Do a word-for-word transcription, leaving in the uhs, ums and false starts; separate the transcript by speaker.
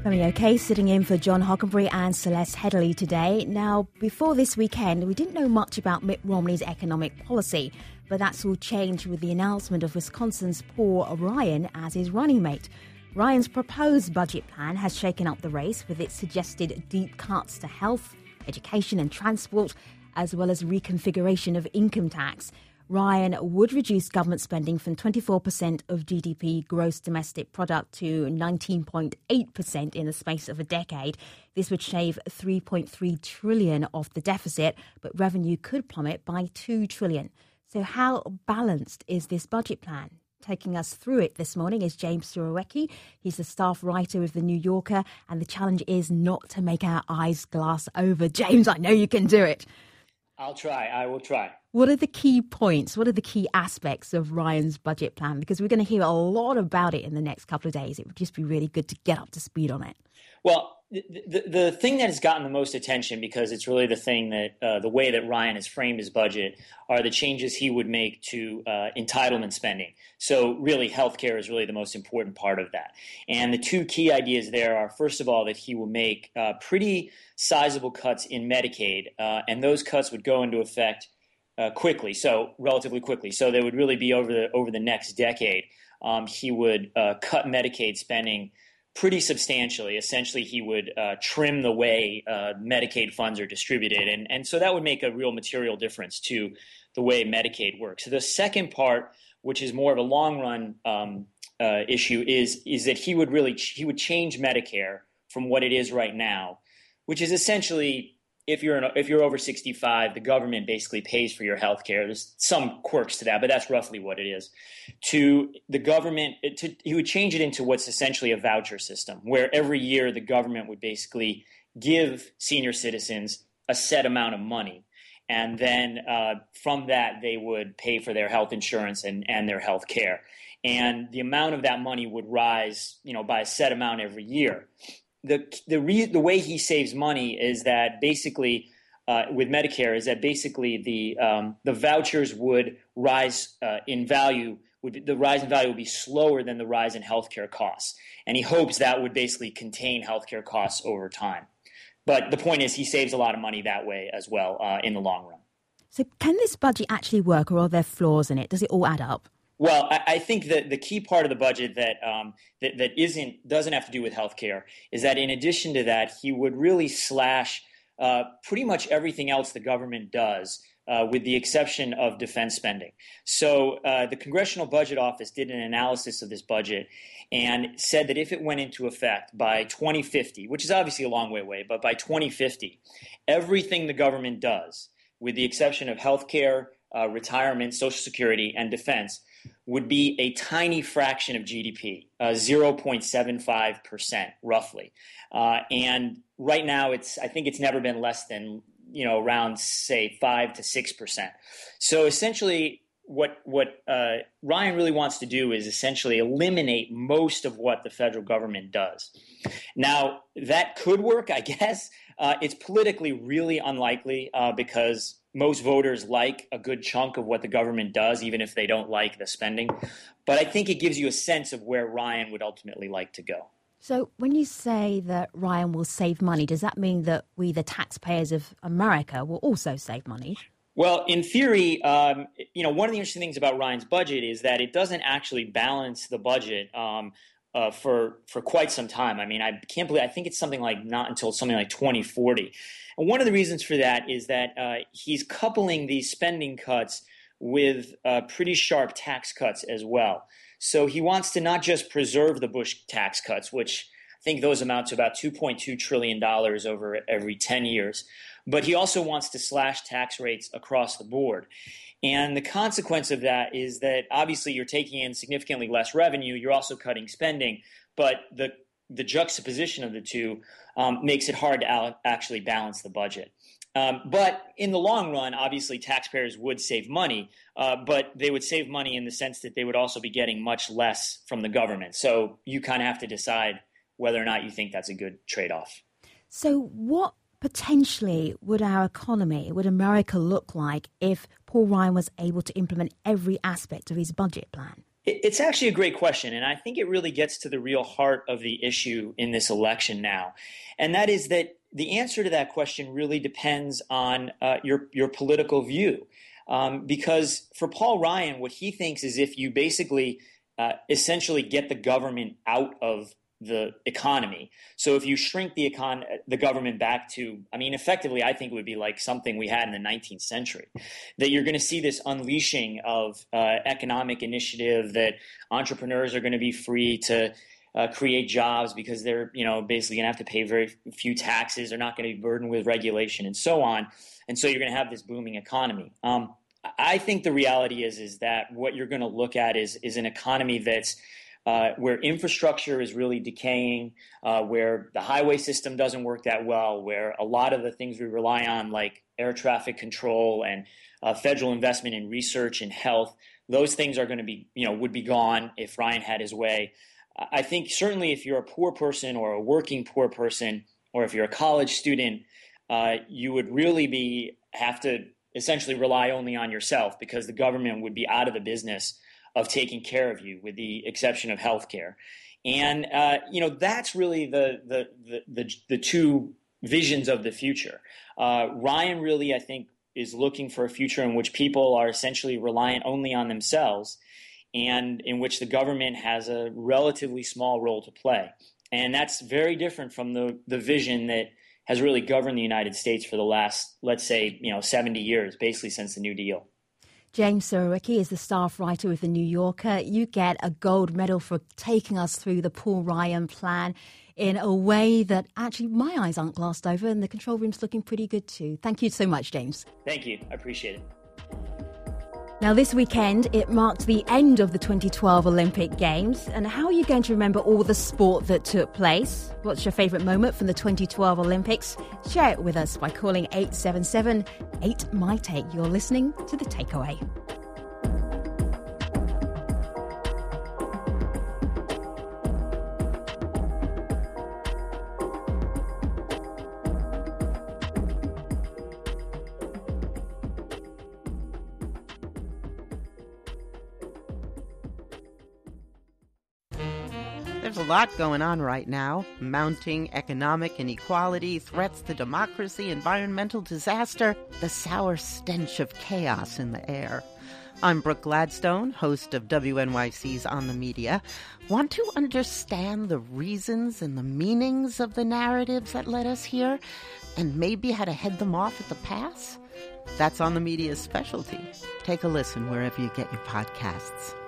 Speaker 1: Very okay, sitting in for John Hockenberry and Celeste Headley today. Now, before this weekend, we didn't know much about Mitt Romney's economic policy, but that's all changed with the announcement of Wisconsin's Paul Ryan as his running mate. Ryan's proposed budget plan has shaken up the race with its suggested deep cuts to health, education and transport, as well as reconfiguration of income tax. Ryan would reduce government spending from twenty-four percent of G D P gross domestic product to nineteen point eight percent in the space of a decade. This would shave three point three trillion dollars off the deficit, but revenue could plummet by two trillion dollars. So how balanced is this budget plan? Taking us through it this morning is James Surowiecki. He's the staff writer of The New Yorker, and the challenge is not to make our eyes glass over. James, I know you can do it.
Speaker 2: I'll try. I will try.
Speaker 1: What are the key points? What are the key aspects of Ryan's budget plan? Because we're going to hear a lot about it in the next couple of days. It would just be really good to get up to speed on it.
Speaker 2: Well, the, the, the thing that has gotten the most attention, because it's really the thing that uh, the way that Ryan has framed his budget, are the changes he would make to uh, entitlement spending. So really, healthcare is really the most important part of that. And the two key ideas there are, first of all, that he will make uh, pretty sizable cuts in Medicaid, uh, and those cuts would go into effect uh, quickly, so relatively quickly. So they would really be over the over the next decade. Um, he would uh, cut Medicaid spending pretty substantially. Essentially, he would uh, trim the way uh, Medicaid funds are distributed. And, and so that would make a real material difference to the way Medicaid works. So the second part, which is more of a long-run um, uh, issue, is, is that he would really ch- he would change Medicare from what it is right now, which is essentially if you're an, if you're over sixty-five, the government basically pays for your health care. There's some quirks to that, but that's roughly what it is. To the government, to, he would change it into what's essentially a voucher system, where every year the government would basically give senior citizens a set amount of money. And then uh, from that, they would pay for their health insurance and, and their health care. And the amount of that money would rise, you know, by a set amount every year. The the re, the way he saves money is that basically uh, with Medicare is that basically the um, the vouchers would rise uh, in value. Would be, the rise in value would be slower than the rise in healthcare costs, and he hopes that would basically contain healthcare costs over time. But the point is, he saves a lot of money that way as well uh, in the long run.
Speaker 1: So, can this budget actually work, or are there flaws in it? Does it all add up?
Speaker 2: Well, I, I think that the key part of the budget that um, that, that isn't doesn't have to do with healthcare is that in addition to that, he would really slash uh, pretty much everything else the government does, uh, with the exception of defense spending. So uh, the Congressional Budget Office did an analysis of this budget and said that if it went into effect by twenty fifty, which is obviously a long way away, but by twenty fifty, everything the government does, with the exception of healthcare, uh, retirement, Social Security, and defense, would be a tiny fraction of G D P, uh, zero point seven five percent roughly. Uh, and right now, it's I think it's never been less than, you know, around, say, five to six percent. So essentially, what what uh, Ryan really wants to do is essentially eliminate most of what the federal government does. Now, that could work, I guess. Uh, it's politically really unlikely uh, because most voters like a good chunk of what the government does, even if they don't like the spending. But I think it gives you a sense of where Ryan would ultimately like to go.
Speaker 1: So when you say that Ryan will save money, does that mean that we, the taxpayers of America, will also save money?
Speaker 2: Well, in theory, um, you know, one of the interesting things about Ryan's budget is that it doesn't actually balance the budget um, uh, for for quite some time. I mean, I can't believe, I think it's something like not until something like twenty forty. And one of the reasons for that is that uh, he's coupling these spending cuts with uh, pretty sharp tax cuts as well. So he wants to not just preserve the Bush tax cuts, which I think those amount to about two point two trillion dollars over every ten years, but he also wants to slash tax rates across the board. And the consequence of that is that obviously you're taking in significantly less revenue, you're also cutting spending, but the the juxtaposition of the two um, makes it hard to al- actually balance the budget. Um, but in the long run, obviously taxpayers would save money, uh, but they would save money in the sense that they would also be getting much less from the government. So you kind of have to decide whether or not you think that's a good trade-off.
Speaker 1: So what potentially would our economy, would America look like if Paul Ryan was able to implement every aspect of his budget plan?
Speaker 2: It's actually a great question, and I think it really gets to the real heart of the issue in this election now, and that is that the answer to that question really depends on uh, your your political view, um, because for Paul Ryan, what he thinks is if you basically uh, essentially get the government out of the economy. So if you shrink the econ, the government back to, I mean, effectively, I think it would be like something we had in the nineteenth century, that you're going to see this unleashing of uh, economic initiative, that entrepreneurs are going to be free to uh, create jobs because they're, you know, basically going to have to pay very few taxes. They're not going to be burdened with regulation and so on. And so you're going to have this booming economy. Um, I think the reality is, is that what you're going to look at is, is an economy that's Uh, where infrastructure is really decaying, uh, where the highway system doesn't work that well, where a lot of the things we rely on, like air traffic control and uh, federal investment in research and health, those things are going to be, you know, would be gone if Ryan had his way. I think certainly if you're a poor person or a working poor person, or if you're a college student, uh, you would really be have to essentially rely only on yourself, because the government would be out of the business of taking care of you, with the exception of healthcare. And, uh, you know, that's really the, the, the, the, the two visions of the future. Uh, Ryan really, I think, is looking for a future in which people are essentially reliant only on themselves, and in which the government has a relatively small role to play. And that's very different from the, the vision that has really governed the United States for the last, let's say, you know, seventy years, basically since the New Deal.
Speaker 1: James Surowiecki is the staff writer with The New Yorker. You get a gold medal for taking us through the Paul Ryan plan in a way that actually my eyes aren't glassed over, and the control room's looking pretty good too. Thank you so much, James.
Speaker 2: Thank you. I appreciate it.
Speaker 1: Now, this weekend, it marked the end of the twenty twelve Olympic Games. And how are you going to remember all the sport that took place? What's your favourite moment from the twenty twelve Olympics? Share it with us by calling eight seven seven, eight M Y T A K E. You're listening to The Takeaway.
Speaker 3: There's a lot going on right now. Mounting economic inequality, threats to democracy, environmental disaster, the sour stench of chaos in the air. I'm Brooke Gladstone, host of W N Y C's On the Media. Want to understand the reasons and the meanings of the narratives that led us here, and maybe how to head them off at the pass? That's On the Media's specialty. Take a listen wherever you get your podcasts.